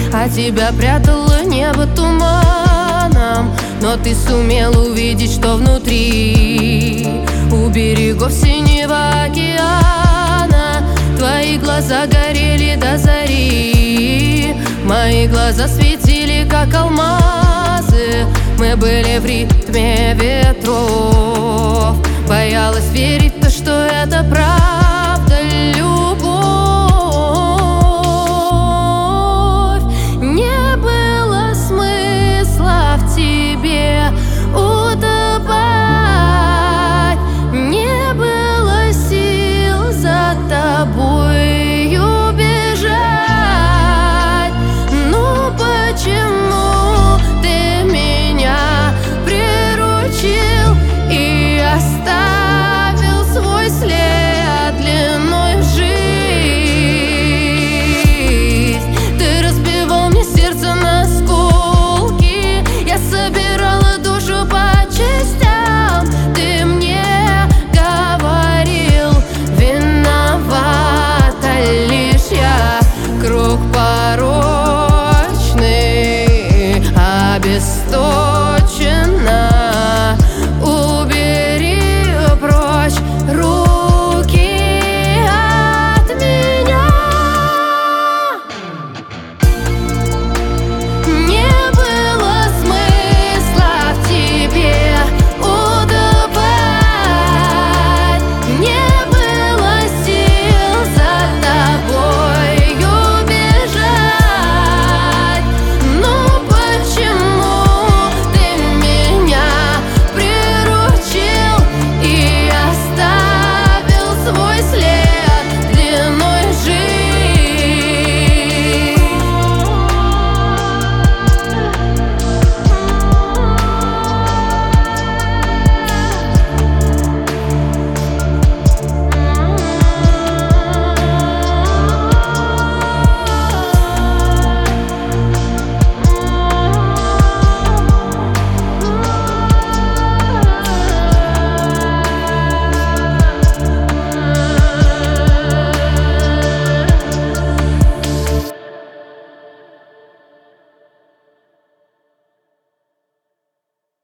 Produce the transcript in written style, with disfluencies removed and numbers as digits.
А тебя прятало небо туманом, но ты сумел увидеть, что внутри. У берегов синего океана твои глаза горели до зари. Мои глаза светили, как алмазы. Мы были в ритме ветров. Боялась верить в то, что это правда.